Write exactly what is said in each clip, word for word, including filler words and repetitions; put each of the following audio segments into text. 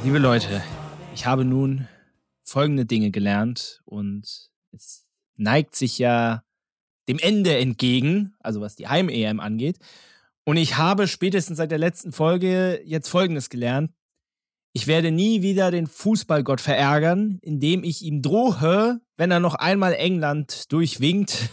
Liebe Leute, ich habe nun folgende Dinge gelernt und es neigt sich ja dem Ende entgegen, also was die Heim-E M angeht. Und ich habe spätestens seit der letzten Folge jetzt Folgendes gelernt. Ich werde nie wieder den Fußballgott verärgern, indem ich ihm drohe, wenn er noch einmal England durchwinkt.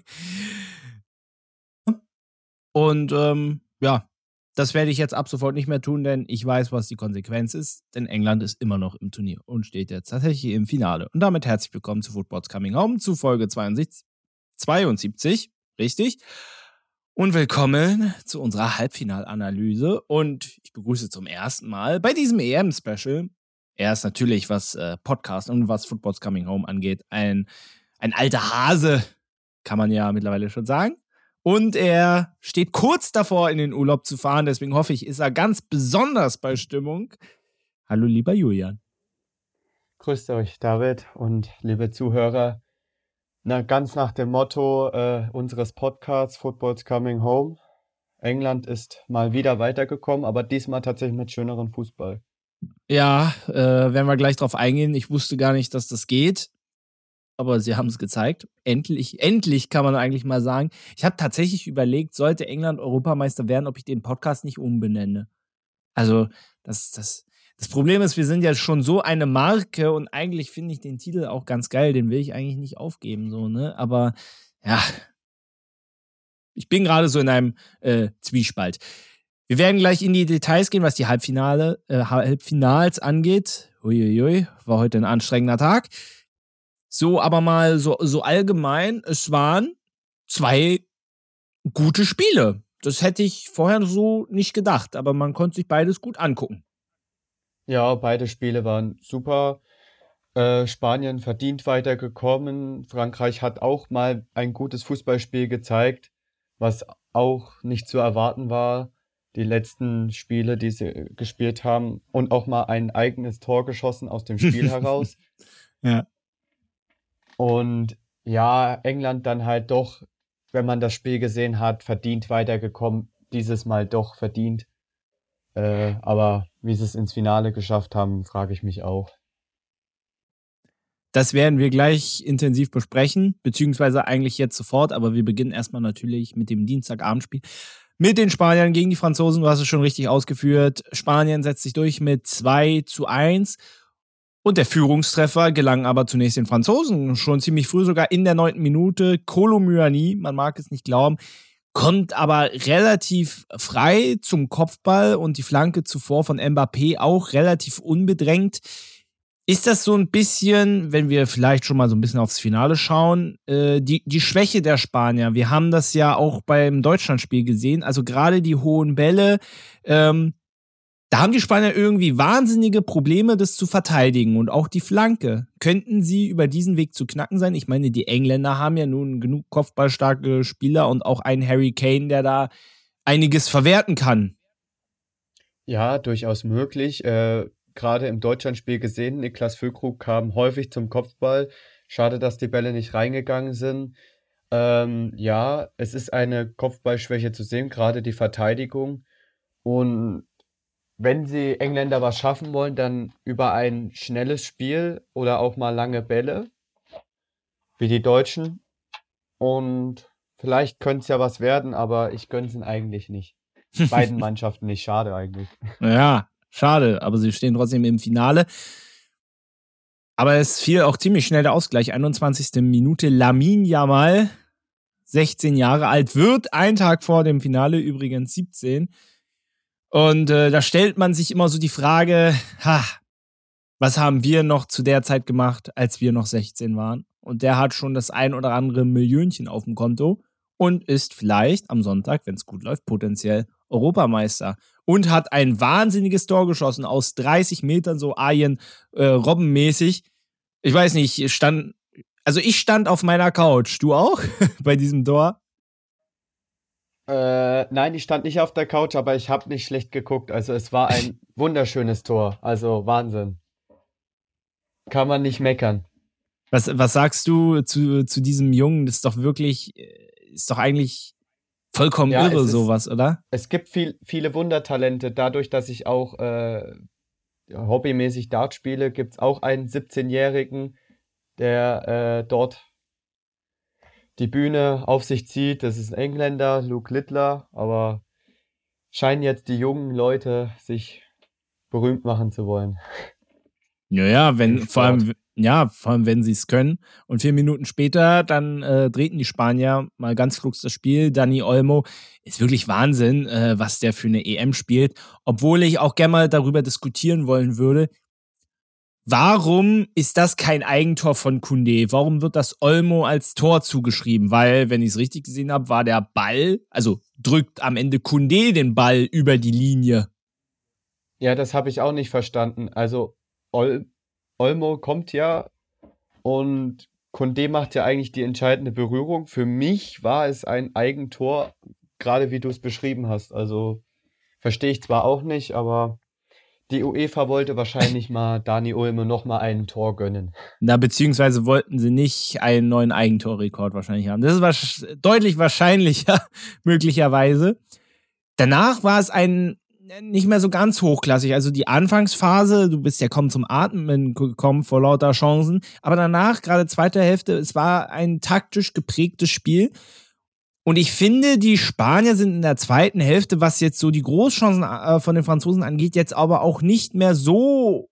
Und ähm, ja, das werde ich jetzt ab sofort nicht mehr tun, denn ich weiß, was die Konsequenz ist. Denn England ist immer noch im Turnier und steht jetzt tatsächlich im Finale. Und damit herzlich willkommen zu Football's Coming Home, zu Folge zweiundsiebzig, richtig? Und willkommen zu unserer Halbfinalanalyse. Und ich begrüße zum ersten Mal bei diesem E M-Special, er ist natürlich, was äh, Podcast und was Football's Coming Home angeht, ein, ein alter Hase, kann man ja mittlerweile schon sagen. Und er steht kurz davor, in den Urlaub zu fahren. Deswegen hoffe ich, ist er ganz besonders bei Stimmung. Hallo, lieber Julian. Grüßt euch, David und liebe Zuhörer. Na, ganz nach dem Motto äh, unseres Podcasts Football's Coming Home. England ist mal wieder weitergekommen, aber diesmal tatsächlich mit schönerem Fußball. Ja, äh, werden wir gleich drauf eingehen. Ich wusste gar nicht, dass das geht. Aber sie haben es gezeigt. Endlich, endlich kann man eigentlich mal sagen. Ich habe tatsächlich überlegt, sollte England Europameister werden, ob ich den Podcast nicht umbenenne. Also, das, das, das Problem ist, wir sind ja schon so eine Marke und eigentlich finde ich den Titel auch ganz geil. Den will ich eigentlich nicht aufgeben, so, ne? Aber, ja. Ich bin gerade so in einem äh, Zwiespalt. Wir werden gleich in die Details gehen, was die Halbfinale, äh, Halbfinals angeht. Uiuiui, war heute ein anstrengender Tag. So, aber mal so, so allgemein, es waren zwei gute Spiele. Das hätte ich vorher so nicht gedacht, aber man konnte sich beides gut angucken. Ja, beide Spiele waren super. Äh, Spanien verdient weitergekommen. Frankreich hat auch mal ein gutes Fußballspiel gezeigt, was auch nicht zu erwarten war. Die letzten Spiele, die sie gespielt haben, und auch mal ein eigenes Tor geschossen aus dem Spiel heraus. Ja. Und ja, England dann halt doch, wenn man das Spiel gesehen hat, verdient weitergekommen. Dieses Mal doch verdient. Äh, aber wie sie es ins Finale geschafft haben, frage ich mich auch. Das werden wir gleich intensiv besprechen, beziehungsweise eigentlich jetzt sofort, aber wir beginnen erstmal natürlich mit dem Dienstagabendspiel. Mit den Spaniern gegen die Franzosen, du hast es schon richtig ausgeführt. Spanien setzt sich durch mit zwei zu eins. Und der Führungstreffer gelang aber zunächst den Franzosen. Schon ziemlich früh, sogar in der neunten Minute. Kolo Muani, man mag es nicht glauben, kommt aber relativ frei zum Kopfball und die Flanke zuvor von Mbappé auch relativ unbedrängt. Ist das so ein bisschen, wenn wir vielleicht schon mal so ein bisschen aufs Finale schauen, äh, die, die Schwäche der Spanier? Wir haben das ja auch beim Deutschlandspiel gesehen. Also gerade die hohen Bälle, ähm, da haben die Spanier irgendwie wahnsinnige Probleme, das zu verteidigen. Und auch die Flanke. Könnten sie über diesen Weg zu knacken sein? Ich meine, die Engländer haben ja nun genug kopfballstarke Spieler und auch einen Harry Kane, der da einiges verwerten kann. Ja, durchaus möglich. Äh, gerade im Deutschlandspiel gesehen, Niklas Füllkrug kam häufig zum Kopfball. Schade, dass die Bälle nicht reingegangen sind. Ähm, ja, es ist eine Kopfballschwäche zu sehen, gerade die Verteidigung. Und wenn sie Engländer was schaffen wollen, dann über ein schnelles Spiel oder auch mal lange Bälle, wie die Deutschen. Und vielleicht könnte es ja was werden, aber ich gönne es ihnen eigentlich nicht. Beiden Mannschaften nicht, schade eigentlich. Ja, schade, aber sie stehen trotzdem im Finale. Aber es fiel auch ziemlich schnell der Ausgleich. einundzwanzigste Minute, Lamine Yamal, sechzehn Jahre alt, wird ein Tag vor dem Finale übrigens siebzehn. Und äh, da stellt man sich immer so die Frage, ha, was haben wir noch zu der Zeit gemacht, als wir noch sechzehn waren? Und der hat schon das ein oder andere Millionchen auf dem Konto und ist vielleicht am Sonntag, wenn es gut läuft, potenziell Europameister. Und hat ein wahnsinniges Tor geschossen aus dreißig Metern, so Arjen äh, Robben-mäßig. Ich weiß nicht, ich stand, also ich stand auf meiner Couch. Du auch bei diesem Tor? Äh, nein, ich stand nicht auf der Couch, aber ich habe nicht schlecht geguckt. Also es war ein wunderschönes Tor. Also Wahnsinn. Kann man nicht meckern. Was, was sagst du zu, zu diesem Jungen? Das ist doch wirklich, ist doch eigentlich vollkommen Ja, irre, es ist, sowas, oder? es gibt viel, viele Wundertalente, dadurch, dass ich auch äh, hobbymäßig Dart spiele, gibt es auch einen siebzehnjährigen, der äh, dort die Bühne auf sich zieht. Das ist ein Engländer, Luke Littler, aber scheinen jetzt die jungen Leute sich berühmt machen zu wollen. Ja, ja, wenn, vor allem, ja, vor allem, wenn sie es können. Und vier Minuten später, dann äh, drehten die Spanier mal ganz flugs das Spiel. Dani Olmo ist wirklich Wahnsinn, äh, was der für eine E M spielt. Obwohl ich auch gerne mal darüber diskutieren wollen würde, warum ist das kein Eigentor von Koundé? Warum wird das Olmo als Tor zugeschrieben? Weil, wenn ich es richtig gesehen habe, war der Ball, also drückt am Ende Koundé den Ball über die Linie. Ja, das habe ich auch nicht verstanden. Also Ol Olmo kommt ja und Koundé macht ja eigentlich die entscheidende Berührung. Für mich war es ein Eigentor, gerade wie du es beschrieben hast. Also verstehe ich zwar auch nicht, aber die UEFA wollte wahrscheinlich mal Dani Olmo noch mal ein Tor gönnen. Na, beziehungsweise wollten sie nicht einen neuen Eigentorrekord wahrscheinlich haben. Das ist wahrsch- deutlich wahrscheinlicher, möglicherweise. Danach war es ein nicht mehr so ganz hochklassig. Also die Anfangsphase, du bist ja kaum zum Atmen gekommen vor lauter Chancen. Aber danach, gerade zweite Hälfte, es war ein taktisch geprägtes Spiel. Und ich finde, die Spanier sind in der zweiten Hälfte, was jetzt so die Großchancen äh, von den Franzosen angeht, jetzt aber auch nicht mehr so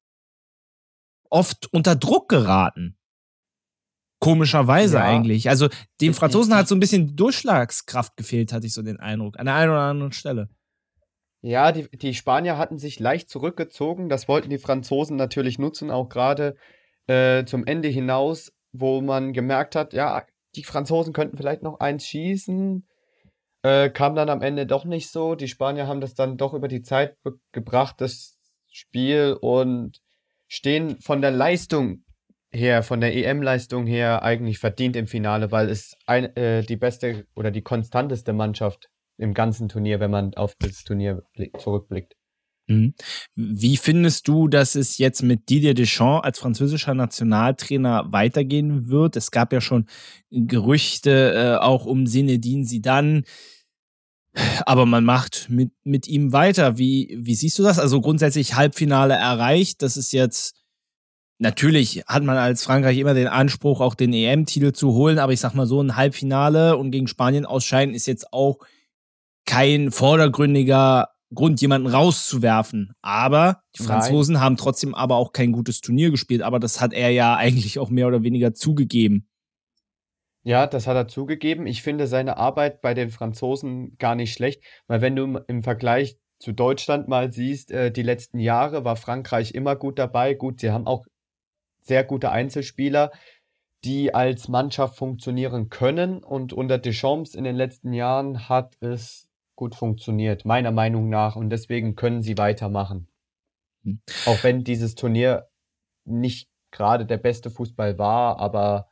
oft unter Druck geraten. Komischerweise Ja. eigentlich. Also den Ich- Franzosen ich- hat so ein bisschen die Durchschlagskraft gefehlt, hatte ich so den Eindruck. An der einen oder anderen Stelle. Ja, die, die Spanier hatten sich leicht zurückgezogen. Das wollten die Franzosen natürlich nutzen, auch gerade äh, zum Ende hinaus, wo man gemerkt hat, ja, die Franzosen könnten vielleicht noch eins schießen. Äh, kam dann am Ende doch nicht so. Die Spanier haben das dann doch über die Zeit be- gebracht, das Spiel, und stehen von der Leistung her, von der E M-Leistung her eigentlich verdient im Finale, weil es ein, äh, die beste oder die konstanteste Mannschaft im ganzen Turnier, wenn man auf das Turnier blick- zurückblickt. Mhm. Wie findest du, dass es jetzt mit Didier Deschamps als französischer Nationaltrainer weitergehen wird? Es gab ja schon Gerüchte äh, auch um Zinedine Zidane, aber man macht mit, mit ihm weiter. Wie, wie siehst du das? Also grundsätzlich Halbfinale erreicht. Das ist jetzt, natürlich hat man als Frankreich immer den Anspruch, auch den E M-Titel zu holen, aber ich sag mal so, ein Halbfinale und gegen Spanien ausscheiden ist jetzt auch kein vordergründiger Grund, jemanden rauszuwerfen. Aber die Franzosen Nein. haben trotzdem aber auch kein gutes Turnier gespielt. Aber das hat er ja eigentlich auch mehr oder weniger zugegeben. Ja, das hat er zugegeben. Ich finde seine Arbeit bei den Franzosen gar nicht schlecht, weil wenn du im- im Vergleich zu Deutschland mal siehst, äh, die letzten Jahre war Frankreich immer gut dabei. Gut, sie haben auch sehr gute Einzelspieler, die als Mannschaft funktionieren können, und unter Deschamps in den letzten Jahren hat es gut funktioniert, meiner Meinung nach, und deswegen können sie weitermachen. Hm. Auch wenn dieses Turnier nicht gerade der beste Fußball war, aber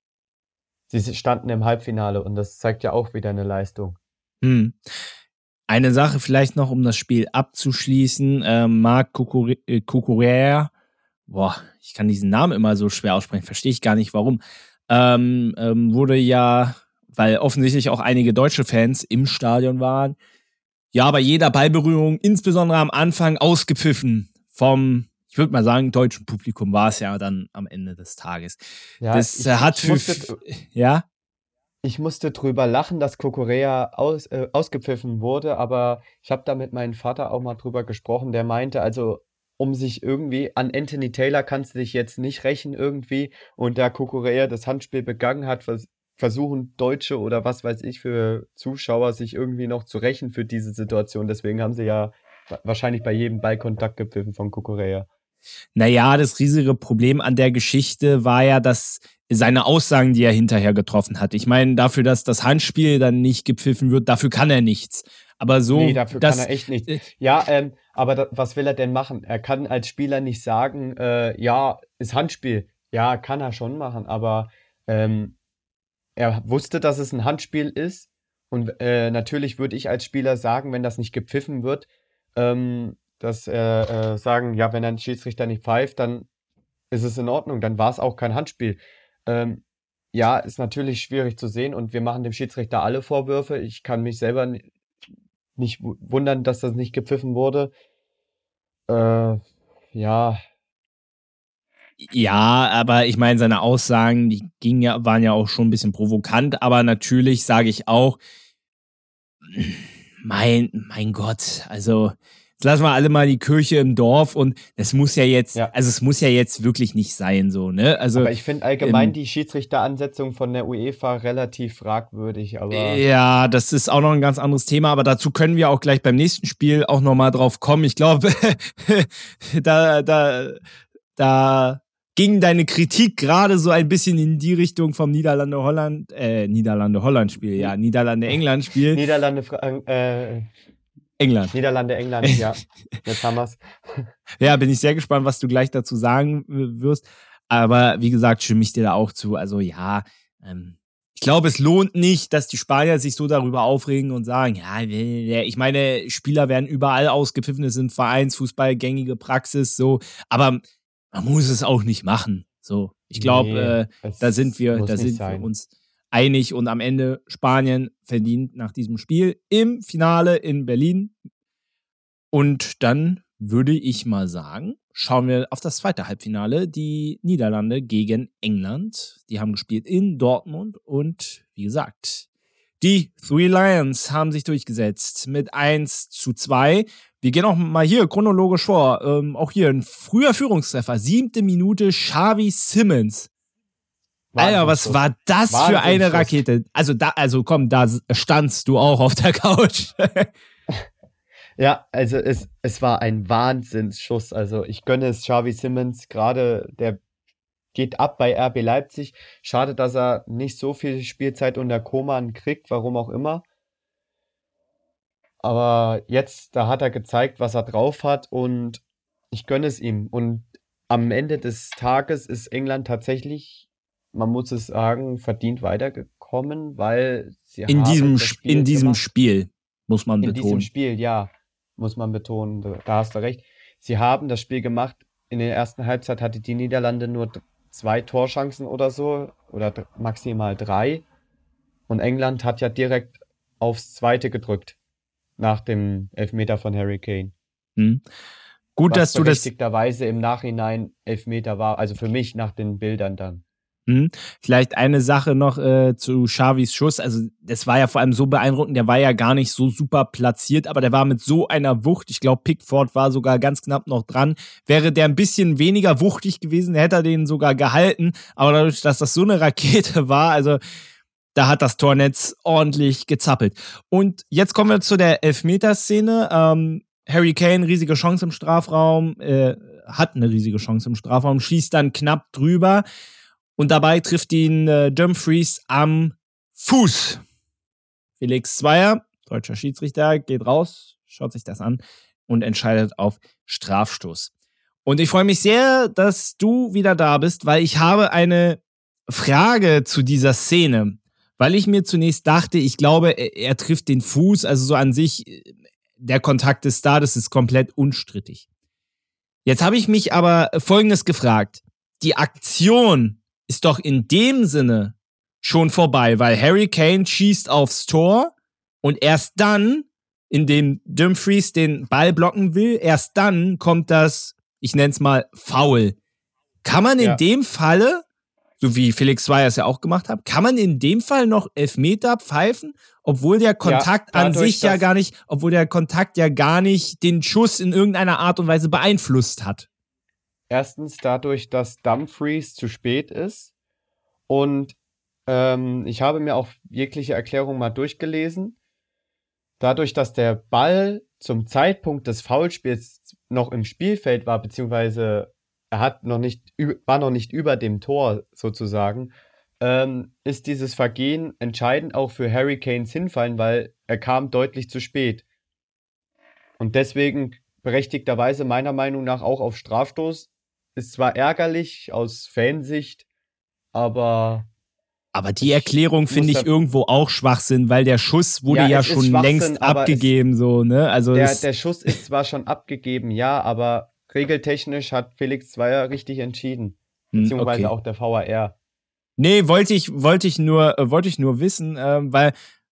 sie standen im Halbfinale und das zeigt ja auch wieder eine Leistung. Hm. Eine Sache vielleicht noch, um das Spiel abzuschließen. Ähm, Marc Cucurella, boah, ich kann diesen Namen immer so schwer aussprechen, verstehe ich gar nicht warum, ähm, ähm, wurde ja, weil offensichtlich auch einige deutsche Fans im Stadion waren, ja, bei jeder Ballberührung, insbesondere am Anfang, ausgepfiffen vom, ich würde mal sagen, deutschen Publikum war es ja dann am Ende des Tages. Ja, das ich, äh, hat ich für, musste, f- ja, ich musste drüber lachen, dass Cucurella aus, äh, ausgepfiffen wurde, aber ich habe da mit meinem Vater auch mal drüber gesprochen, der meinte, also um sich irgendwie, an Anthony Taylor kannst du dich jetzt nicht rächen irgendwie, und da Cucurella das Handspiel begangen hat, vers versuchen Deutsche oder was weiß ich für Zuschauer sich irgendwie noch zu rächen für diese Situation. Deswegen haben sie ja wa- wahrscheinlich bei jedem Ballkontakt gepfiffen von Cucurella. naja, das riesige Problem an der Geschichte war ja, dass seine Aussagen, die er hinterher getroffen hat. Ich meine, dafür, dass das Handspiel dann nicht gepfiffen wird, dafür kann er nichts. Aber so, Nee, dafür kann dass, er echt nichts. äh, Ja, ähm, aber da, was will er denn machen? Er kann als Spieler nicht sagen, äh, ja, ist Handspiel. Ja, kann er schon machen, aber ähm, er wusste, dass es ein Handspiel ist. Und äh, natürlich würde ich als Spieler sagen, wenn das nicht gepfiffen wird, ähm, dass äh, äh, sagen, ja, wenn ein Schiedsrichter nicht pfeift, dann ist es in Ordnung, dann war es auch kein Handspiel. Ähm, ja, ist natürlich schwierig zu sehen, und wir machen dem Schiedsrichter alle Vorwürfe. Ich kann mich selber ni- nicht wu- wundern, dass das nicht gepfiffen wurde. Äh, ja. Ja, aber ich meine, seine Aussagen, die gingen ja, waren ja auch schon ein bisschen provokant, aber natürlich sage ich auch, mein, mein Gott, also jetzt lassen wir alle mal die Kirche im Dorf und es muss ja jetzt, Ja. also es muss ja jetzt wirklich nicht sein, so, ne? Also, Aber ich finde allgemein ähm, die Schiedsrichteransetzung von der UEFA relativ fragwürdig, aber ja, das ist auch noch ein ganz anderes Thema, aber dazu können wir auch gleich beim nächsten Spiel auch nochmal drauf kommen. Ich glaube, da, da, da ging deine Kritik gerade so ein bisschen in die Richtung vom Niederlande-Holland, äh, Niederlande-Holland-Spiel, ja, Niederlande-England-Spiel. Niederlande, äh, England. Niederlande, England, ja. Jetzt haben wir's. Ja, bin ich sehr gespannt, was du gleich dazu sagen wirst. Aber wie gesagt, stimme ich dir da auch zu. Also ja, ähm, ich glaube, es lohnt nicht, dass die Spanier sich so darüber aufregen und sagen, ja, ich meine, Spieler werden überall ausgepfiffen, es sind Vereinsfußball, gängige Praxis, so. Aber man muss es auch nicht machen. So, ich glaube, Nee, äh, es da sind wir, muss da nicht sind sein. wir uns einig und am Ende Spanien verdient nach diesem Spiel im Finale in Berlin. Und dann würde ich mal sagen, schauen wir auf das zweite Halbfinale, die Niederlande gegen England. Die haben gespielt in Dortmund und wie gesagt, die Three Lions haben sich durchgesetzt mit eins zu zwei. Wir gehen auch mal hier chronologisch vor. Ähm, auch hier ein früher Führungstreffer, siebte Minute, Xavi Simons. Alter, was war das für eine Rakete? Also da, also komm, da standst du auch auf der Couch. Ja, also es, es war ein Wahnsinnsschuss. Also ich gönne es Xavi Simons, gerade der geht ab bei R B Leipzig. Schade, dass er nicht so viel Spielzeit unter Koman kriegt, warum auch immer. Aber jetzt, da hat er gezeigt, was er drauf hat und ich gönne es ihm. Und am Ende des Tages ist England tatsächlich, man muss es sagen, verdient weitergekommen, weil sie in haben diesem, das Spiel in diesem gemacht. Spiel, muss man In betonen. diesem Spiel, ja, muss man betonen, da da hast du recht. Sie haben das Spiel gemacht. In der ersten Halbzeit hatte die Niederlande nur d- zwei Torchancen oder so, oder d- maximal drei. Und England hat ja direkt aufs Zweite gedrückt, nach dem Elfmeter von Harry Kane. Hm. Gut, Was dass du das. berechtigterweise im Nachhinein Elfmeter war, also für mich nach den Bildern dann. Hm. Vielleicht eine Sache noch äh, zu Xavis Schuss. Also, das war ja vor allem so beeindruckend. Der war ja gar nicht so super platziert, aber der war mit so einer Wucht. Ich glaube, Pickford war sogar ganz knapp noch dran. Wäre der ein bisschen weniger wuchtig gewesen, hätte er den sogar gehalten. Aber dadurch, dass das so eine Rakete war, also da hat das Tornetz ordentlich gezappelt. Und jetzt kommen wir zu der Elfmeterszene. Ähm, Harry Kane, riesige Chance im Strafraum, äh, hat eine riesige Chance im Strafraum, schießt dann knapp drüber. Und dabei trifft ihn äh, Dumfries am Fuß. Felix Zweier, deutscher Schiedsrichter, geht raus, schaut sich das an und entscheidet auf Strafstoß. Und ich freue mich sehr, dass du wieder da bist, weil ich habe eine Frage zu dieser Szene. Weil ich mir zunächst dachte, ich glaube, er, er trifft den Fuß, also so an sich, der Kontakt ist da, das ist komplett unstrittig. Jetzt habe ich mich aber Folgendes gefragt. Die Aktion ist doch in dem Sinne schon vorbei, weil Harry Kane schießt aufs Tor und erst dann, indem Dumfries den Ball blocken will, erst dann kommt das, ich nenne es mal, Foul. Kann man in Ja. dem Falle, so wie Felix Zweier es ja auch gemacht hat, kann man in dem Fall noch Elfmeter pfeifen, obwohl der Kontakt Ja, an dadurch, sich ja dass- gar nicht, obwohl der Kontakt ja gar nicht den Schuss in irgendeiner Art und Weise beeinflusst hat. Erstens dadurch, dass Dumfries zu spät ist und ähm, ich habe mir auch jegliche Erklärung mal durchgelesen. Dadurch, dass der Ball zum Zeitpunkt des Foulspiels noch im Spielfeld war, beziehungsweise er hat noch nicht, ü- war noch nicht über dem Tor sozusagen, ähm, ist dieses Vergehen entscheidend auch für Harry Kanes Hinfallen, weil er kam deutlich zu spät. Und deswegen berechtigterweise meiner Meinung nach auch auf Strafstoß. Ist zwar ärgerlich aus Fansicht, aber Aber die Ich Erklärung muss finde ich da- irgendwo auch Schwachsinn, weil der Schuss wurde Ja, ja, es ist schon Schwachsinn, längst aber es- abgegeben, so, ne? Also der, es, der Schuss ist zwar schon abgegeben, ja, aber regeltechnisch hat Felix Zweier richtig entschieden. Hm, Beziehungsweise okay. auch der V A R. Nee, wollte ich, wollte ich nur, äh, wollte ich nur wissen, ähm, weil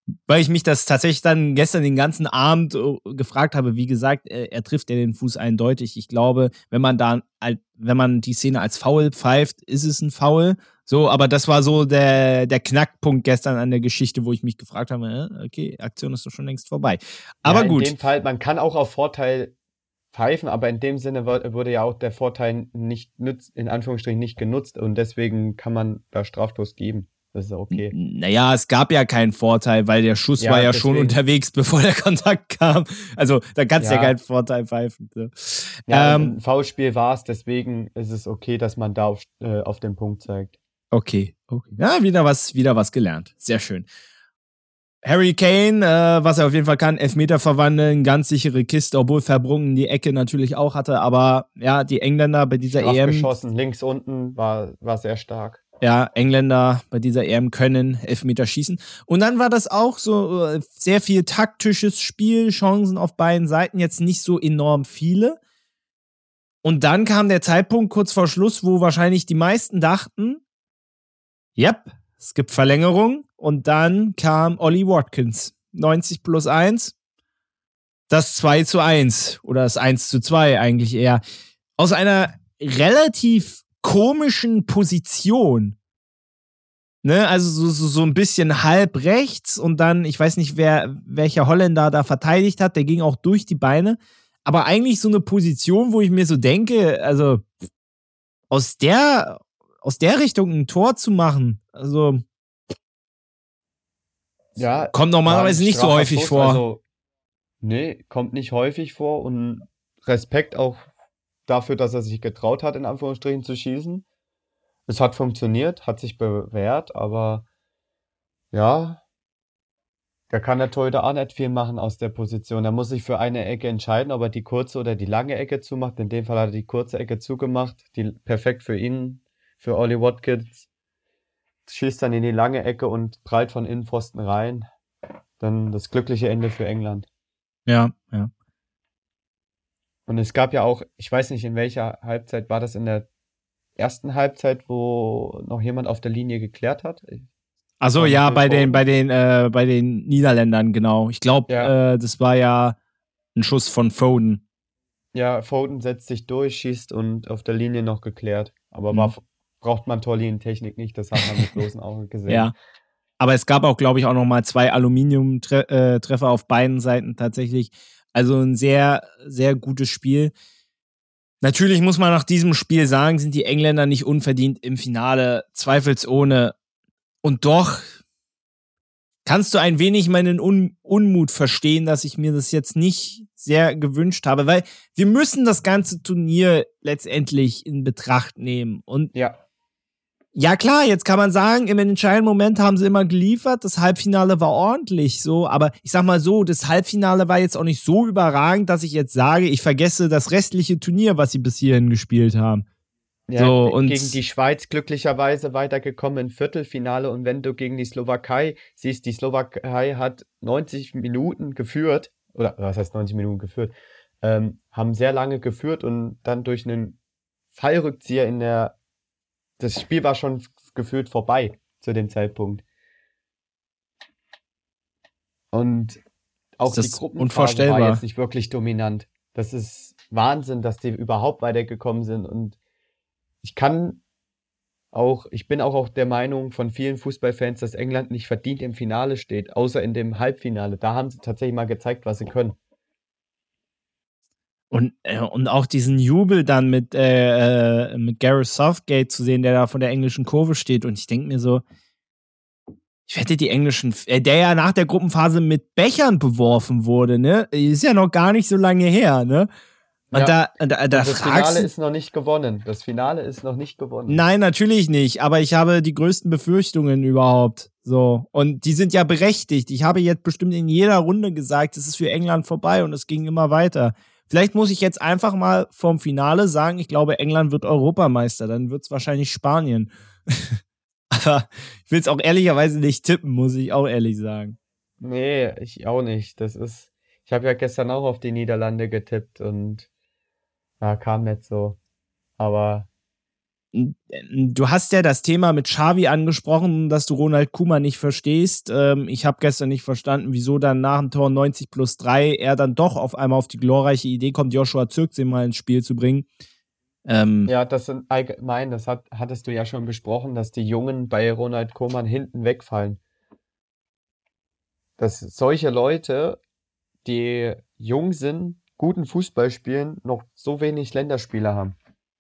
Weil ich mich das tatsächlich dann gestern den ganzen Abend äh, gefragt habe. Wie gesagt, er, er trifft ja den Fuß eindeutig. Ich glaube, wenn man da, wenn man die Szene als Foul pfeift, ist es ein Foul. So, aber das war so der, der Knackpunkt gestern an der Geschichte, wo ich mich gefragt habe, äh, okay, Aktion ist doch schon längst vorbei. Aber ja, gut. In dem Fall, man kann auch auf Vorteil pfeifen, aber in dem Sinne wurde ja auch der Vorteil nicht nützt, in Anführungsstrichen nicht genutzt und deswegen kann man da Strafstoß geben. Das ist okay. Naja, es gab ja keinen Vorteil, weil der Schuss ja, war ja deswegen. schon unterwegs, bevor der Kontakt kam. Also da kannst du ja. ja keinen Vorteil pfeifen. So. Ja, ähm, ein Foulspiel war es, deswegen ist es okay, dass man da auf, äh, auf den Punkt zeigt. Okay, okay. Ja, wieder was, wieder was gelernt. Sehr schön. Harry Kane, äh, was er auf jeden Fall kann, Elfmeter verwandeln, ganz sichere Kiste, obwohl Verbrungen die Ecke natürlich auch hatte, aber ja, die Engländer bei dieser E M... geschossen, links unten, war, war sehr stark. Ja, Engländer bei dieser E M können Elfmeter schießen. Und dann war das auch so äh, sehr viel taktisches Spiel, Chancen auf beiden Seiten, jetzt nicht so enorm viele. Und dann kam der Zeitpunkt kurz vor Schluss, wo wahrscheinlich die meisten dachten, ja, es gibt Verlängerung. Und dann kam Ollie Watkins. neunzig plus eins. Das zwei zu eins. Oder das eins zu zwei eigentlich eher. Aus einer relativ komischen Position. Ne? Also so, so, so ein bisschen halb rechts. Und dann, ich weiß nicht, wer welcher Holländer da verteidigt hat. Der ging auch durch die Beine. Aber eigentlich so eine Position, wo ich mir so denke, also aus der, aus der Richtung ein Tor zu machen, also ja, kommt normalerweise nicht so häufig Schuss, vor. Also, nee, kommt nicht häufig vor und Respekt auch dafür, dass er sich getraut hat, in Anführungsstrichen zu schießen. Es hat funktioniert, hat sich bewährt, aber ja, da kann der Torhüter auch nicht viel machen aus der Position. Er muss sich für eine Ecke entscheiden, ob er die kurze oder die lange Ecke zumacht. In dem Fall hat er die kurze Ecke zugemacht, die perfekt für ihn, für Ollie Watkins. Schießt dann in die lange Ecke und prallt von Innenpfosten rein. Dann das glückliche Ende für England. Ja, ja. Und es gab ja auch, ich weiß nicht, in welcher Halbzeit war das, in der ersten Halbzeit, wo noch jemand auf der Linie geklärt hat? Achso, ja, bei den, bei den, äh, bei den Niederländern, genau. Ich glaube, ja. äh, das war ja ein Schuss von Foden. Ja, Foden setzt sich durch, schießt und auf der Linie noch geklärt. Aber mhm. war, braucht man Torlinientechnik nicht, das hat man mit bloßen Augen gesehen. Ja. Aber es gab auch, glaube ich, auch noch mal zwei Aluminium-Treffer auf beiden Seiten tatsächlich. Also ein sehr, sehr gutes Spiel. Natürlich muss man nach diesem Spiel sagen, sind die Engländer nicht unverdient im Finale, zweifelsohne. Und doch kannst du ein wenig meinen Un- Unmut verstehen, dass ich mir das jetzt nicht sehr gewünscht habe, weil wir müssen das ganze Turnier letztendlich in Betracht nehmen. Und ja. Ja klar, jetzt kann man sagen, im entscheidenden Moment haben sie immer geliefert, das Halbfinale war ordentlich so, aber ich sag mal so, das Halbfinale war jetzt auch nicht so überragend, dass ich jetzt sage, ich vergesse das restliche Turnier, was sie bis hierhin gespielt haben. Ja, so, und gegen die Schweiz glücklicherweise weitergekommen im Viertelfinale und wenn du gegen die Slowakei siehst, die Slowakei hat neunzig Minuten geführt, oder was heißt neunzig Minuten geführt, ähm, haben sehr lange geführt und dann durch einen Fallrückzieher in der Das Spiel war schon gefühlt vorbei zu dem Zeitpunkt. Und auch die Gruppenphase war jetzt nicht wirklich dominant. Das ist Wahnsinn, dass die überhaupt weitergekommen sind. Und ich kann auch, ich bin auch, auch der Meinung von vielen Fußballfans, dass England nicht verdient im Finale steht, außer in dem Halbfinale. Da haben sie tatsächlich mal gezeigt, was sie können. Und, äh, und auch diesen Jubel dann mit, äh, mit Gareth Southgate zu sehen, der da von der englischen Kurve steht. Und ich denke mir so, ich wette, die englischen, äh, der ja nach der Gruppenphase mit Bechern beworfen wurde, ne? Ist ja noch gar nicht so lange her, ne? Und ja. da, da, da und das Finale ist noch nicht gewonnen. Das Finale ist noch nicht gewonnen. Nein, natürlich nicht. Aber ich habe die größten Befürchtungen überhaupt. So. Und die sind ja berechtigt. Ich habe jetzt bestimmt in jeder Runde gesagt, es ist für England vorbei und es ging immer weiter. Vielleicht muss ich jetzt einfach mal vorm Finale sagen, ich glaube, England wird Europameister. Dann wird es wahrscheinlich Spanien. Aber ich will es auch ehrlicherweise nicht tippen, muss ich auch ehrlich sagen. Nee, ich auch nicht. Das ist, ich habe ja gestern auch auf die Niederlande getippt und ja, kam nicht so. Aber Du hast ja das Thema mit Xavi angesprochen, dass du Ronald Koeman nicht verstehst. Ähm, ich habe gestern nicht verstanden, wieso dann nach dem Tor neunzig plus drei er dann doch auf einmal auf die glorreiche Idee kommt, Joshua Zirkzee mal ins Spiel zu bringen. Ähm, Ja, das sind allgemein, das hat, hattest du ja schon besprochen, dass die Jungen bei Ronald Koeman hinten wegfallen. Dass solche Leute, die jung sind, guten Fußball spielen, noch so wenig Länderspiele haben.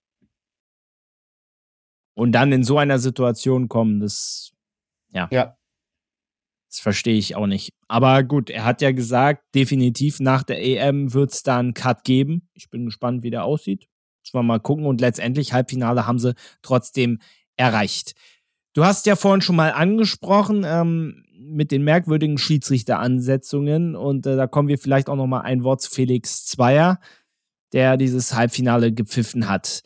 Und dann in so einer Situation kommen, das, ja. Ja. Das verstehe ich auch nicht. Aber gut, er hat ja gesagt, definitiv nach der E M wird es da einen Cut geben. Ich bin gespannt, wie der aussieht. Müssen wir mal gucken. Und letztendlich, Halbfinale haben sie trotzdem erreicht. Du hast ja vorhin schon mal angesprochen, ähm, mit den merkwürdigen Schiedsrichteransetzungen. Und äh, da kommen wir vielleicht auch noch mal ein Wort zu Felix Zweier, der dieses Halbfinale gepfiffen hat.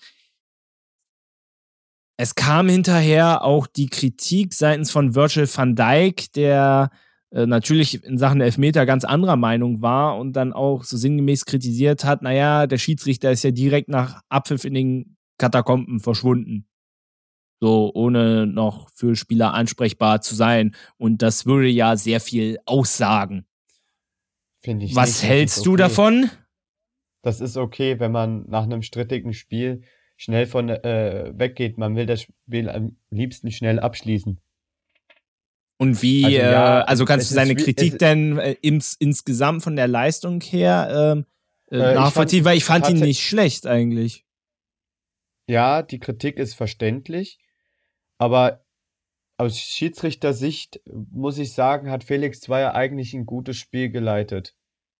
Es kam hinterher auch die Kritik seitens von Virgil van Dijk, der äh, natürlich in Sachen Elfmeter ganz anderer Meinung war und dann auch so sinngemäß kritisiert hat, naja, der Schiedsrichter ist ja direkt nach Abpfiff in den Katakomben verschwunden. So, ohne noch für Spieler ansprechbar zu sein. Und das würde ja sehr viel aussagen. Finde ich Was nicht. hältst Das du ist okay. davon? Das ist okay, wenn man nach einem strittigen Spiel schnell von äh, weggeht. Man will das Spiel am liebsten schnell abschließen. Und wie, Also, ja, äh, also kannst es du seine ist schwi- Kritik es- denn äh, ins, insgesamt von der Leistung her ähm, äh, Äh, ich nachvollziehen? fand Weil ich fand ihn tatsä- nicht schlecht eigentlich. Ja, die Kritik ist verständlich, aber aus Schiedsrichtersicht muss ich sagen, hat Felix Zweier eigentlich ein gutes Spiel geleitet.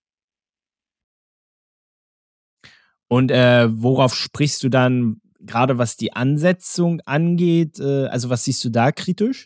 Und äh, worauf sprichst du dann, gerade was die Ansetzung angeht? Äh, also was siehst du da kritisch?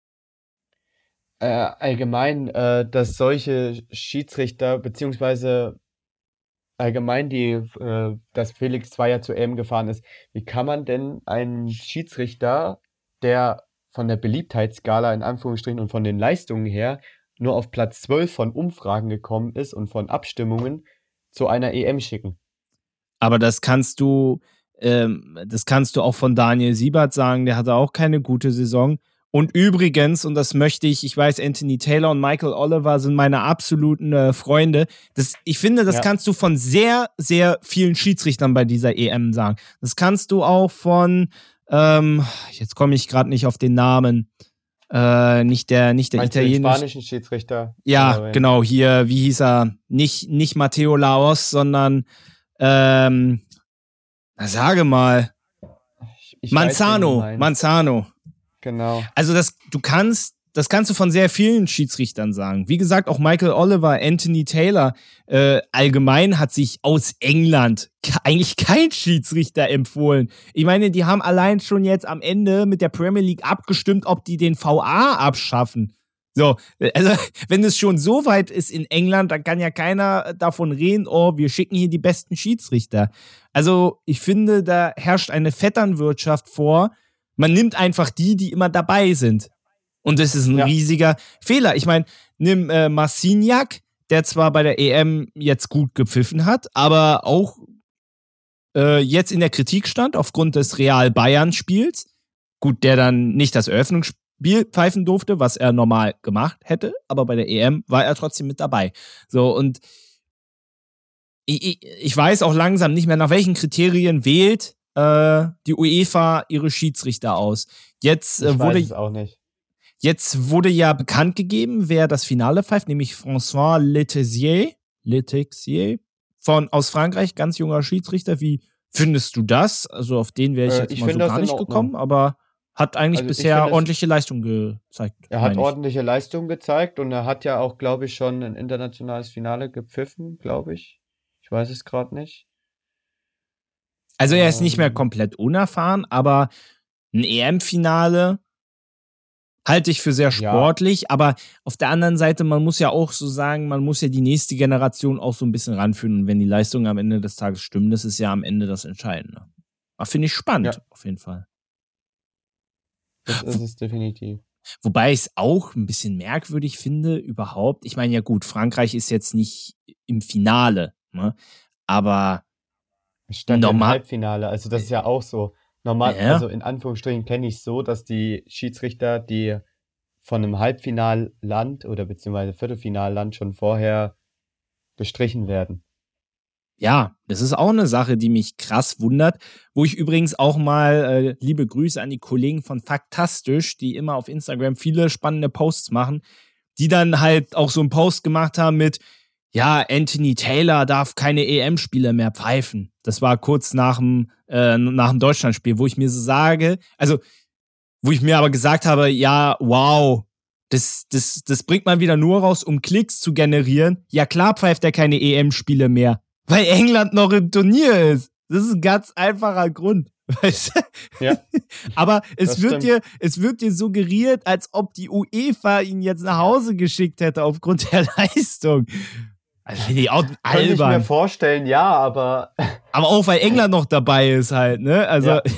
Äh, allgemein, äh, dass solche Schiedsrichter, beziehungsweise allgemein die, äh, dass Felix Zweier zur E M gefahren ist, wie kann man denn einen Schiedsrichter, der von der Beliebtheitsskala in Anführungsstrichen und von den Leistungen her nur auf Platz zwölf von Umfragen gekommen ist und von Abstimmungen, zu einer E M schicken? Aber das kannst du, ähm, das kannst du auch von Daniel Siebert sagen, der hatte auch keine gute Saison. Und übrigens, und das möchte ich, ich weiß, Anthony Taylor und Michael Oliver sind meine absoluten äh, Freunde. Das, ich finde, das Ja. kannst du von sehr, sehr vielen Schiedsrichtern bei dieser E M sagen. Das kannst du auch von, ähm, jetzt komme ich gerade nicht auf den Namen, äh, nicht der, nicht der Meinst du den italienische. spanischen Schiedsrichter? Oder Ja, wen? genau, hier, wie hieß er? Nicht, nicht Matteo Laos, sondern, ähm, na, sage mal, Ich, ich weiß, wen du Manzano, meinst. Manzano. Genau. Also das, du kannst, das kannst du von sehr vielen Schiedsrichtern sagen. Wie gesagt, auch Michael Oliver, Anthony Taylor, äh, allgemein hat sich aus England ke- eigentlich kein Schiedsrichter empfohlen. Ich meine, die haben allein schon jetzt am Ende mit der Premier League abgestimmt, ob die den V A abschaffen. So, also wenn es schon so weit ist in England, dann kann ja keiner davon reden, oh, wir schicken hier die besten Schiedsrichter. Also ich finde, da herrscht eine Vetternwirtschaft vor. Man nimmt einfach die, die immer dabei sind. Und das ist ein Ja. riesiger Fehler. Ich meine, nimm äh, Marciniak, der zwar bei der E M jetzt gut gepfiffen hat, aber auch äh, jetzt in der Kritik stand aufgrund des Real Bayern-Spiels. Gut, der dann nicht das Eröffnungsspiel pfeifen durfte, was er normal gemacht hätte, aber bei der E M war er trotzdem mit dabei. So, und ich, ich, ich weiß auch langsam nicht mehr, nach welchen Kriterien wählt äh, die UEFA ihre Schiedsrichter aus. Jetzt äh, Ich wurde weiß es auch nicht. Jetzt wurde ja bekannt gegeben, wer das Finale pfeift, nämlich François Letexier, Letexier von, aus Frankreich, ganz junger Schiedsrichter. Wie findest du das? Also auf den wäre ich Äh, jetzt ich mal so find das gar in nicht Ordnung. gekommen, aber hat eigentlich Also ich bisher find es- ordentliche Leistung gezeigt. Er hat meine ich. ordentliche Leistung gezeigt und er hat ja auch, glaube ich, schon ein internationales Finale gepfiffen, glaube ich. Ich weiß es gerade nicht. Also er ist nicht mehr Ähm. komplett unerfahren, aber ein E M-Finale halte ich für sehr Ja. sportlich, aber auf der anderen Seite, man muss ja auch so sagen, man muss ja die nächste Generation auch so ein bisschen ranführen. Und wenn die Leistungen am Ende des Tages stimmen, das ist ja am Ende das Entscheidende. Aber finde ich spannend, Ja. auf jeden Fall. Das ist es definitiv. Wobei ich es auch ein bisschen merkwürdig finde, überhaupt. Ich meine, ja gut, Frankreich ist jetzt nicht im Finale, ne? Aber Es stand ja im Normal- Halbfinale, also das ist ja auch so. normal, Ja, also in Anführungsstrichen kenne ich so, dass die Schiedsrichter, die von einem Halbfinalland oder beziehungsweise Viertelfinalland schon vorher gestrichen werden. ja, das ist auch eine Sache, die mich krass wundert, wo ich übrigens auch mal äh, liebe Grüße an die Kollegen von Faktastisch, die immer auf Instagram viele spannende Posts machen, die dann halt auch so einen Post gemacht haben mit, ja, Anthony Taylor darf keine E M-Spiele mehr pfeifen. Das war kurz nach dem, äh, nach dem Deutschlandspiel, wo ich mir so sage, also wo ich mir aber gesagt habe, ja, wow, das, das, das bringt man wieder nur raus, um Klicks zu generieren. Ja, klar pfeift er keine E M-Spiele mehr, weil England noch im Turnier ist. Das ist ein ganz einfacher Grund. Weißt du? Ja, Aber es das wird, stimmt. dir, es wird dir suggeriert, als ob die UEFA ihn jetzt nach Hause geschickt hätte aufgrund der Leistung. Also finde ich auch Könnte ich mir albern. vorstellen, ja, aber Aber auch weil England noch dabei ist halt, ne? Also, ja,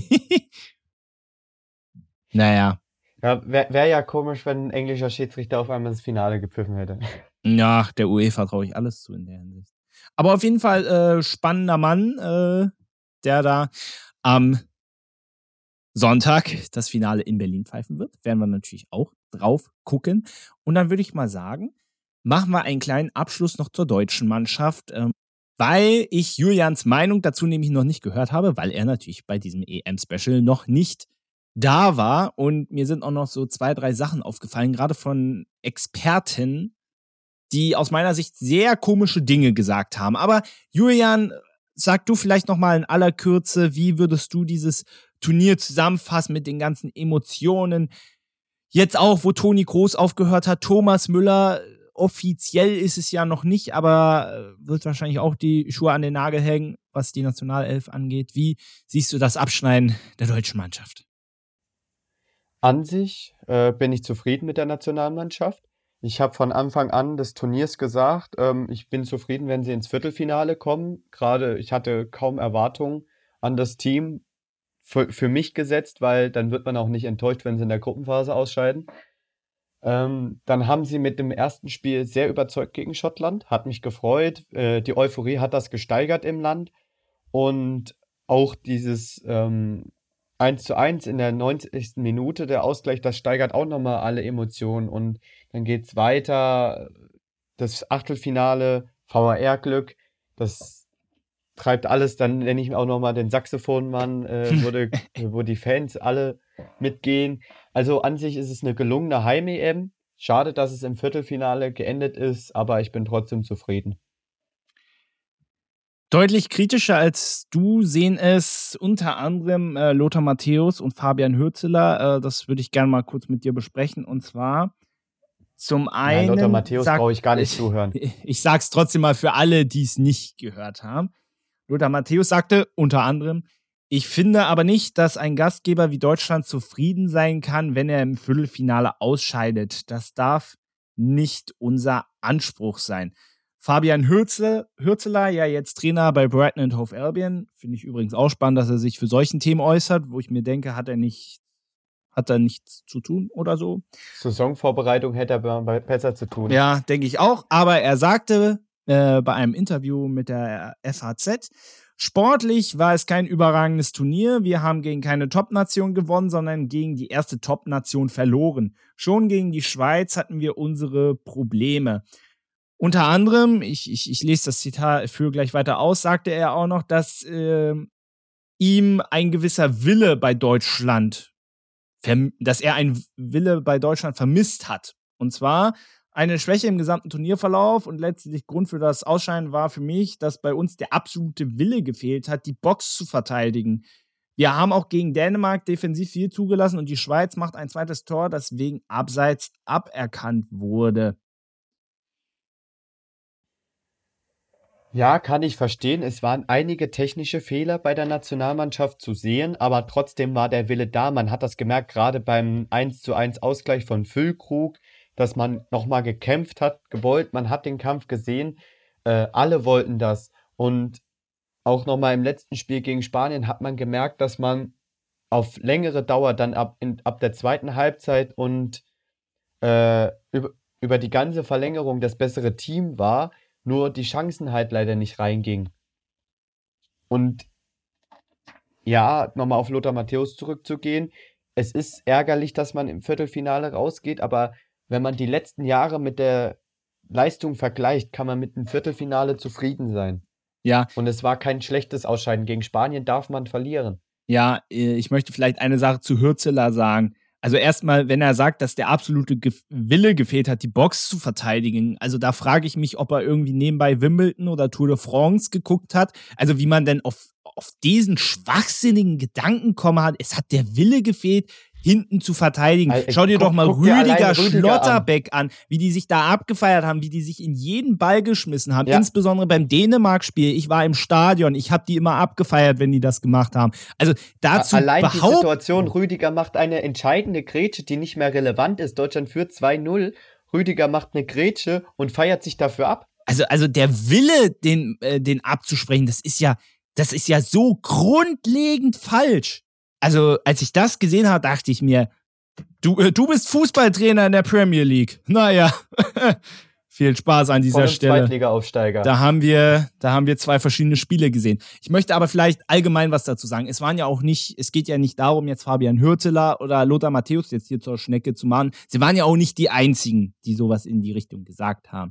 naja. ja wäre wär ja komisch, wenn ein englischer Schiedsrichter auf einmal das Finale gepfiffen hätte. Ja, der UEFA traue ich alles zu in der Hinsicht. Aber auf jeden Fall äh, spannender Mann, äh, der da am Sonntag das Finale in Berlin pfeifen wird. Werden wir natürlich auch drauf gucken. Und dann würde ich mal sagen, machen wir einen kleinen Abschluss noch zur deutschen Mannschaft, ähm, weil ich Julians Meinung dazu nämlich noch nicht gehört habe, weil er natürlich bei diesem E M-Special noch nicht da war. Und mir sind auch noch so zwei, drei Sachen aufgefallen, gerade von Experten, die aus meiner Sicht sehr komische Dinge gesagt haben. Aber Julian, sag du vielleicht noch mal in aller Kürze, wie würdest du dieses Turnier zusammenfassen mit den ganzen Emotionen? Jetzt auch, wo Toni Kroos aufgehört hat, Thomas Müller, offiziell ist es ja noch nicht, aber wird wahrscheinlich auch die Schuhe an den Nagel hängen, was die Nationalelf angeht. Wie siehst du das Abschneiden der deutschen Mannschaft? An sich äh, bin ich zufrieden mit der Nationalmannschaft. Ich habe von Anfang an des Turniers gesagt, ähm, ich bin zufrieden, wenn sie ins Viertelfinale kommen. Gerade ich hatte kaum Erwartungen an das Team für, für mich gesetzt, weil dann wird man auch nicht enttäuscht, wenn sie in der Gruppenphase ausscheiden. Ähm, dann haben sie mit dem ersten Spiel sehr überzeugt gegen Schottland, hat mich gefreut. Äh, die Euphorie hat das gesteigert im Land und auch dieses ähm, eins zu eins in der neunzigsten Minute, der Ausgleich, das steigert auch nochmal alle Emotionen und dann geht's weiter. Das Achtelfinale, V A R-Glück, das treibt alles. Dann nenne ich auch nochmal den Saxophonmann, äh, wo, die, wo die Fans alle mitgehen. Also an sich ist es eine gelungene Heim-E M. Schade, dass es im Viertelfinale geendet ist, aber ich bin trotzdem zufrieden. Deutlich kritischer als du sehen es unter anderem äh, Lothar Matthäus und Fabian Hürzeler. Äh, das würde ich gerne mal kurz mit dir besprechen. Und zwar zum einen. Ja, Lothar Matthäus brauche ich gar nicht ich, zuhören. Ich sag's trotzdem mal für alle, die es nicht gehört haben. Lothar Matthäus sagte unter anderem, ich finde aber nicht, dass ein Gastgeber wie Deutschland zufrieden sein kann, wenn er im Viertelfinale ausscheidet. Das darf nicht unser Anspruch sein. Fabian Hürzel, Hürzeler, ja jetzt Trainer bei Brighton and Hove Albion, finde ich übrigens auch spannend, dass er sich für solchen Themen äußert, wo ich mir denke, hat er nicht, hat er nichts zu tun oder so. Saisonvorbereitung hätte er besser zu tun. Ja, denke ich auch. Aber er sagte äh, bei einem Interview mit der F A Z, sportlich war es kein überragendes Turnier. Wir haben gegen keine Top-Nation gewonnen, sondern gegen die erste Top-Nation verloren. Schon gegen die Schweiz hatten wir unsere Probleme. Unter anderem, ich, ich, ich lese das Zitat für gleich weiter aus, sagte er auch noch, dass äh, ihm ein gewisser Wille bei Deutschland, dass er einen Wille bei Deutschland vermisst hat. Und zwar eine Schwäche im gesamten Turnierverlauf und letztlich Grund für das Ausscheiden war für mich, dass bei uns der absolute Wille gefehlt hat, die Box zu verteidigen. Wir haben auch gegen Dänemark defensiv viel zugelassen und die Schweiz macht ein zweites Tor, das wegen Abseits aberkannt wurde. Ja, kann ich verstehen. Es waren einige technische Fehler bei der Nationalmannschaft zu sehen, aber trotzdem war der Wille da. Man hat das gemerkt, gerade beim eins zu eins Ausgleich von Füllkrug, dass man nochmal gekämpft hat, gewollt. Man hat den Kampf gesehen. Äh, alle wollten das. Und auch nochmal im letzten Spiel gegen Spanien hat man gemerkt, dass man auf längere Dauer dann ab, in, ab der zweiten Halbzeit und äh, über, über die ganze Verlängerung das bessere Team war, nur die Chancen halt leider nicht reingingen. Und ja, nochmal auf Lothar Matthäus zurückzugehen. Es ist ärgerlich, dass man im Viertelfinale rausgeht, aber wenn man die letzten Jahre mit der Leistung vergleicht, kann man mit einem Viertelfinale zufrieden sein. Ja. Und es war kein schlechtes Ausscheiden. Gegen Spanien darf man verlieren. Ja, ich möchte vielleicht eine Sache zu Hürzeler sagen. Also erstmal, wenn er sagt, dass der absolute Ge- Wille gefehlt hat, die Box zu verteidigen. Also da frage ich mich, ob er irgendwie nebenbei Wimbledon oder Tour de France geguckt hat. Also wie man denn auf, auf diesen schwachsinnigen Gedanken kommen hat. Es hat der Wille gefehlt, hinten zu verteidigen. Also, Schau dir guck, doch mal guck dir Rüdiger, allein Rüdiger Schlotterbeck an. an, wie die sich da abgefeiert haben, wie die sich in jeden Ball geschmissen haben. Ja. Insbesondere beim Dänemark-Spiel. Ich war im Stadion, ich habe die immer abgefeiert, wenn die das gemacht haben. Also dazu Allein die behaupten, Situation, Rüdiger macht eine entscheidende Grätsche, die nicht mehr relevant ist. Deutschland führt zwei null. Rüdiger macht eine Grätsche und feiert sich dafür ab. Also, also der Wille, den, äh, den abzusprechen, das ist ja, das ist ja so grundlegend falsch. Also, als ich das gesehen habe, dachte ich mir, du, äh, du bist Fußballtrainer in der Premier League. Naja, viel Spaß an dieser Von einem Stelle. Zweitliga-Aufsteiger. Da haben wir, da haben wir zwei verschiedene Spiele gesehen. Ich möchte aber vielleicht allgemein was dazu sagen. Es waren ja auch nicht, es geht ja nicht darum, jetzt Fabian Hürzeler oder Lothar Matthäus jetzt hier zur Schnecke zu machen. Sie waren ja auch nicht die einzigen, die sowas in die Richtung gesagt haben.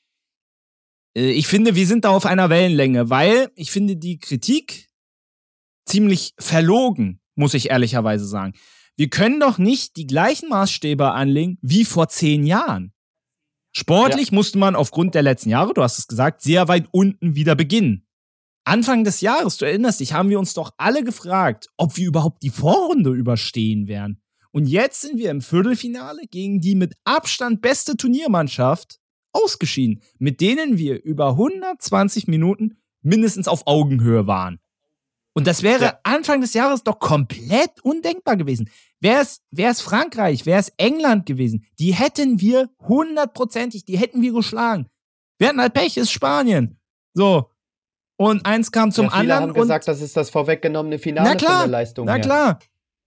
Ich finde, wir sind da auf einer Wellenlänge, weil ich finde die Kritik ziemlich verlogen, muss ich ehrlicherweise sagen. Wir können doch nicht die gleichen Maßstäbe anlegen wie vor zehn Jahren. Sportlich ja. musste man aufgrund der letzten Jahre, du hast es gesagt, sehr weit unten wieder beginnen. Anfang des Jahres, du erinnerst dich, haben wir uns doch alle gefragt, ob wir überhaupt die Vorrunde überstehen werden. Und jetzt sind wir im Viertelfinale gegen die mit Abstand beste Turniermannschaft ausgeschieden, mit denen wir über hundertzwanzig Minuten mindestens auf Augenhöhe waren. Und das wäre ja. Anfang des Jahres doch komplett undenkbar gewesen. Wäre es, wäre es Frankreich, wäre es England gewesen, die hätten wir hundertprozentig, die hätten wir geschlagen. Wir hatten halt Pech, ist Spanien. So. Und eins kam zum ja, viele anderen. Viele haben gesagt, das ist das vorweggenommene Finale na klar, von der Leistung Na her. klar.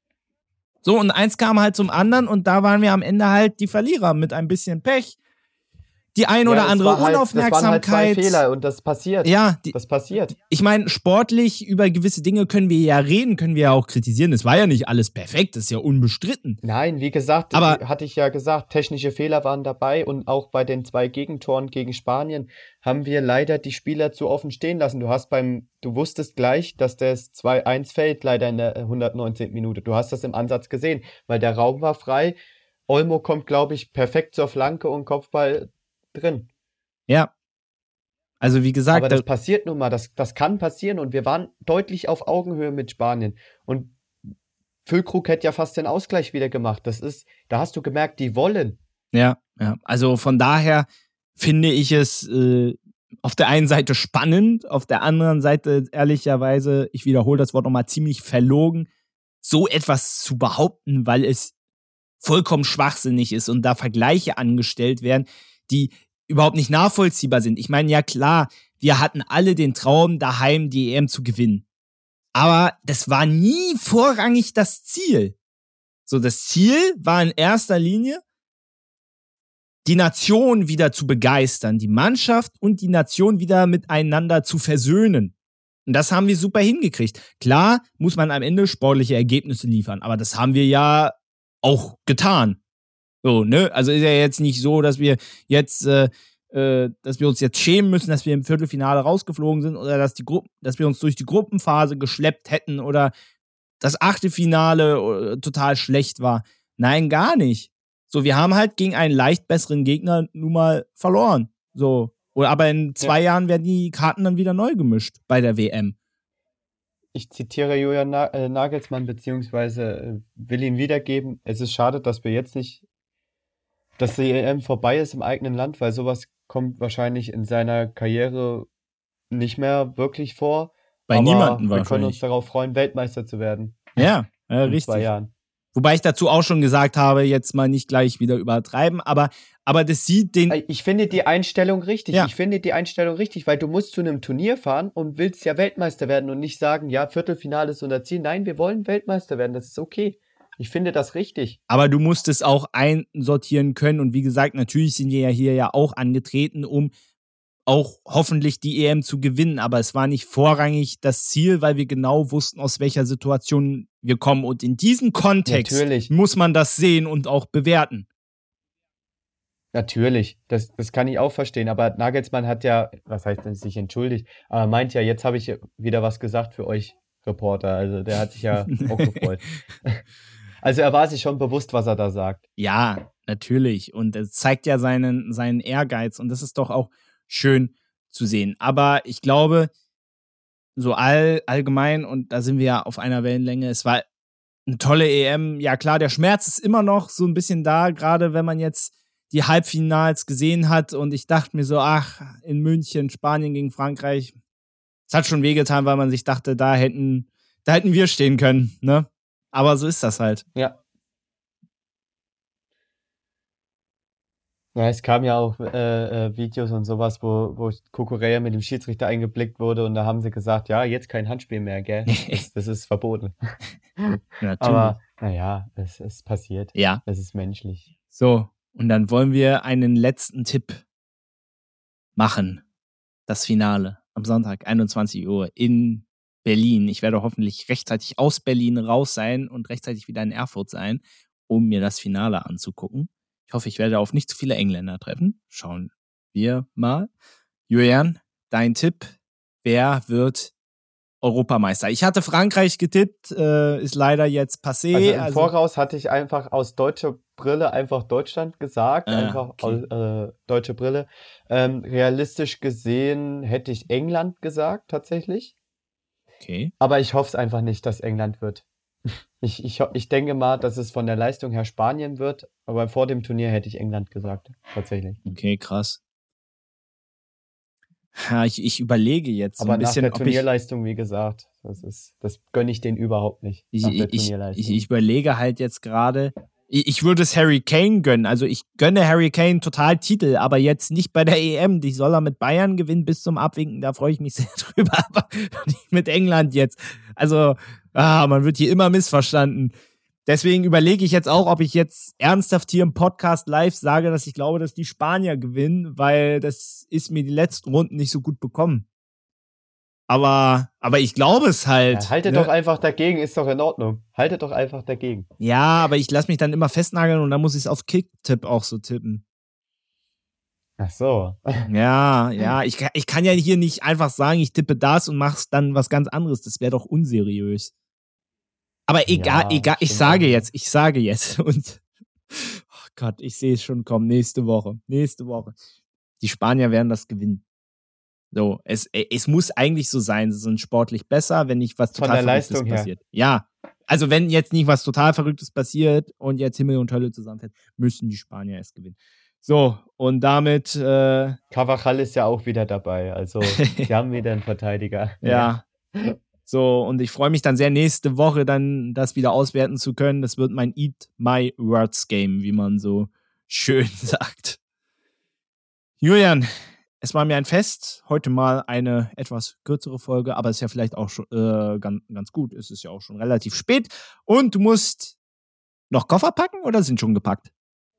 So, und eins kam halt zum anderen und da waren wir am Ende halt die Verlierer mit ein bisschen Pech. Die ein oder ja, andere halt, Unaufmerksamkeit. Das waren halt zwei Fehler und das passiert. Ja, die, das passiert. Ich meine, sportlich über gewisse Dinge können wir ja reden, können wir ja auch kritisieren. Es war ja nicht alles perfekt, das ist ja unbestritten. Nein, wie gesagt, aber hatte ich ja gesagt, technische Fehler waren dabei und auch bei den zwei Gegentoren gegen Spanien haben wir leider die Spieler zu offen stehen lassen. Du hast beim, du wusstest gleich, dass das zwei eins fällt, leider in der hundertneunzehnten Minute. Du hast das im Ansatz gesehen, weil der Raum war frei. Olmo kommt, glaube ich, perfekt zur Flanke und Kopfball drin. Ja. Also wie gesagt. Aber das passiert nun mal, das, das kann passieren und wir waren deutlich auf Augenhöhe mit Spanien. Und Füllkrug hätte ja fast den Ausgleich wieder gemacht. Das ist, da hast du gemerkt, die wollen. Ja, ja. Also von daher finde ich es äh, auf der einen Seite spannend, auf der anderen Seite ehrlicherweise, ich wiederhole das Wort nochmal, ziemlich verlogen, so etwas zu behaupten, weil es vollkommen schwachsinnig ist und da Vergleiche angestellt werden, die überhaupt nicht nachvollziehbar sind. Ich meine, ja klar, wir hatten alle den Traum, daheim die E M zu gewinnen. Aber das war nie vorrangig das Ziel. So, das Ziel war in erster Linie, die Nation wieder zu begeistern, die Mannschaft und die Nation wieder miteinander zu versöhnen. Und das haben wir super hingekriegt. Klar muss man am Ende sportliche Ergebnisse liefern, aber das haben wir ja auch getan. So, ne? Also ist ja jetzt nicht so, dass wir jetzt, äh, äh, dass wir uns jetzt schämen müssen, dass wir im Viertelfinale rausgeflogen sind oder dass die Gruppen, dass wir uns durch die Gruppenphase geschleppt hätten oder das Achtelfinale äh, total schlecht war. Nein, gar nicht. So, wir haben halt gegen einen leicht besseren Gegner nun mal verloren. So. Oder aber in zwei ja. Jahren werden die Karten dann wieder neu gemischt bei der W M. Ich zitiere Julian Nagelsmann, beziehungsweise will ihn wiedergeben. Es ist schade, dass wir jetzt nicht, dass die E M vorbei ist im eigenen Land, weil sowas kommt wahrscheinlich in seiner Karriere nicht mehr wirklich vor. Bei Aber niemandem wir wahrscheinlich. können uns darauf freuen, Weltmeister zu werden. Ja, ja in richtig. zwei Jahren. Wobei ich dazu auch schon gesagt habe, jetzt mal nicht gleich wieder übertreiben, aber, aber das sieht den... Ich finde die Einstellung richtig. Ja. Ich finde die Einstellung richtig, weil du musst zu einem Turnier fahren und willst ja Weltmeister werden und nicht sagen, ja, Viertelfinale ist unser Ziel. Nein, wir wollen Weltmeister werden. Das ist okay. Ich finde das richtig. Aber du musst es auch einsortieren können und wie gesagt, natürlich sind wir ja hier ja auch angetreten, um auch hoffentlich die E M zu gewinnen, aber es war nicht vorrangig das Ziel, weil wir genau wussten, aus welcher Situation wir kommen. Und in diesem Kontext Natürlich. muss man das sehen und auch bewerten. Natürlich, das, das kann ich auch verstehen, aber Nagelsmann hat ja, was heißt denn, sich entschuldigt, aber meint ja, jetzt habe ich wieder was gesagt für euch Reporter, also der hat sich ja auch gefreut. Also er war sich schon bewusst, was er da sagt. Ja, natürlich, und es zeigt ja seinen, seinen Ehrgeiz und das ist doch auch schön zu sehen, aber ich glaube, so all, allgemein, und da sind wir ja auf einer Wellenlänge, es war eine tolle E M, ja klar, der Schmerz ist immer noch so ein bisschen da, gerade wenn man jetzt die Halbfinals gesehen hat und ich dachte mir so, ach, in München, Spanien gegen Frankreich, es hat schon wehgetan, weil man sich dachte, da hätten, da hätten wir stehen können, ne? Aber so ist das halt. Ja. Ja, es kam ja auch äh, äh, Videos und sowas, wo, wo Cucurella mit dem Schiedsrichter eingeblickt wurde und da haben sie gesagt, ja, jetzt kein Handspiel mehr, gell? Das, das ist verboten. Natürlich. Aber naja, es ist passiert. Ja. Es ist menschlich. So, und dann wollen wir einen letzten Tipp machen. Das Finale am Sonntag, einundzwanzig Uhr in Berlin. Ich werde hoffentlich rechtzeitig aus Berlin raus sein und rechtzeitig wieder in Erfurt sein, um mir das Finale anzugucken. Ich hoffe, ich werde auf nicht zu viele Engländer treffen. Schauen wir mal. Julian, dein Tipp, wer wird Europameister? Ich hatte Frankreich getippt, äh, ist leider jetzt passé. Also im also, Voraus hatte ich einfach aus deutscher Brille einfach Deutschland gesagt, Ah, einfach okay. aus äh, deutsche Brille. Ähm, realistisch gesehen hätte ich England gesagt, tatsächlich. Okay. Aber ich hoffe es einfach nicht, dass England wird. Ich, ich, ho- ich denke mal, dass es von der Leistung her Spanien wird, aber vor dem Turnier hätte ich England gesagt, tatsächlich. Okay, krass. Ja, ich, ich überlege jetzt so Aber ein nach bisschen, der ob ich, Turnierleistung, wie gesagt, das ist, das gönne ich denen überhaupt nicht. ich, Nach der ich, ich, Turnierleistung. ich überlege halt jetzt gerade, ich, ich würde es Harry Kane gönnen. Also ich gönne Harry Kane total Titel, aber jetzt nicht bei der E M. Die soll er mit Bayern gewinnen bis zum Abwinken, da freue ich mich sehr drüber, aber nicht mit England jetzt. Also, ah, man wird hier immer missverstanden. Deswegen überlege ich jetzt auch, ob ich jetzt ernsthaft hier im Podcast live sage, dass ich glaube, dass die Spanier gewinnen, weil das ist mir die letzten Runden nicht so gut bekommen. Aber, aber ich glaube es halt. Ja, haltet ne? doch einfach dagegen, ist doch in Ordnung. Haltet doch einfach dagegen. Ja, aber ich lasse mich dann immer festnageln und dann muss ich es auf Kicktipp auch so tippen. Ach so. Ja, ja, ich, ich kann ja hier nicht einfach sagen, ich tippe das und mach's dann was ganz anderes. Das wäre doch unseriös. Aber egal, Ja, egal, ich stimmt sage auch. jetzt, ich sage jetzt. Und oh Gott, ich sehe es schon kommen. Nächste Woche. Nächste Woche. Die Spanier werden das gewinnen. So, es, es muss eigentlich so sein, sie sind sportlich besser, wenn nicht was Von total der Verrücktes Leistung her. passiert. Ja, also wenn jetzt nicht was total Verrücktes passiert und jetzt Himmel und Hölle zusammenfällt, müssen die Spanier es gewinnen. So, und damit äh, Carvajal ist ja auch wieder dabei, also sie haben wieder einen Verteidiger. ja. So, und ich freue mich dann sehr, nächste Woche dann das wieder auswerten zu können. Das wird mein Eat My Words Game, wie man so schön sagt. Julian, es war mir ein Fest. Heute mal eine etwas kürzere Folge, aber es ist ja vielleicht auch schon äh, ganz, ganz gut. Es ist ja auch schon relativ spät. Und du musst noch Koffer packen oder sind schon gepackt?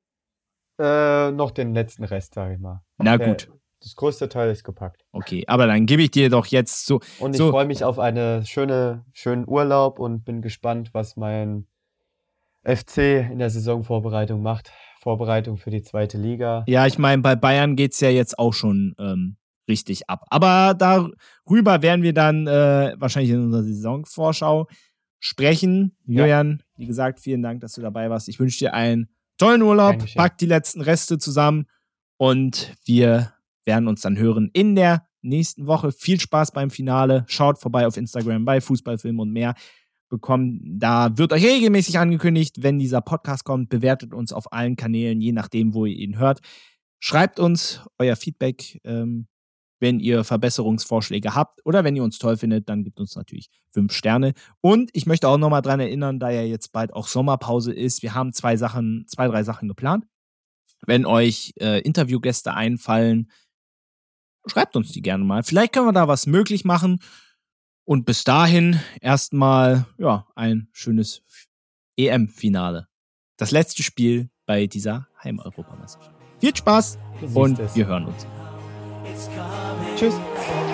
Äh, noch den letzten Rest, sag ich mal. Na Der, gut. Das größte Teil ist gepackt. Okay, aber dann gebe ich dir doch jetzt so. Und ich so freue mich auf einen schöne, schönen Urlaub und bin gespannt, was mein F C in der Saisonvorbereitung macht. Vorbereitung für die zweite Liga. Ja, ich meine, bei Bayern geht's ja jetzt auch schon ähm, richtig ab. Aber darüber werden wir dann äh, wahrscheinlich in unserer Saisonvorschau sprechen. Ja. Julian, wie gesagt, vielen Dank, dass du dabei warst. Ich wünsche dir einen tollen Urlaub. Dankeschön. Pack die letzten Reste zusammen und wir werden uns dann hören in der nächsten Woche. Viel Spaß beim Finale. Schaut vorbei auf Instagram bei Fußballfilm und mehr. Bekommen. Da wird euch regelmäßig angekündigt, wenn dieser Podcast kommt. Bewertet uns auf allen Kanälen, je nachdem, wo ihr ihn hört. Schreibt uns euer Feedback, ähm, wenn ihr Verbesserungsvorschläge habt oder wenn ihr uns toll findet, dann gebt uns natürlich fünf Sterne. Und ich möchte auch nochmal dran erinnern, da ja jetzt bald auch Sommerpause ist, wir haben zwei Sachen, zwei, drei Sachen geplant. Wenn euch äh, Interviewgäste einfallen, schreibt uns die gerne mal. Vielleicht können wir da was möglich machen. Und bis dahin erstmal ja, ein schönes E M-Finale. Das letzte Spiel bei dieser Heimeuropameisterschaft. Viel Spaß und wir hören uns. Tschüss.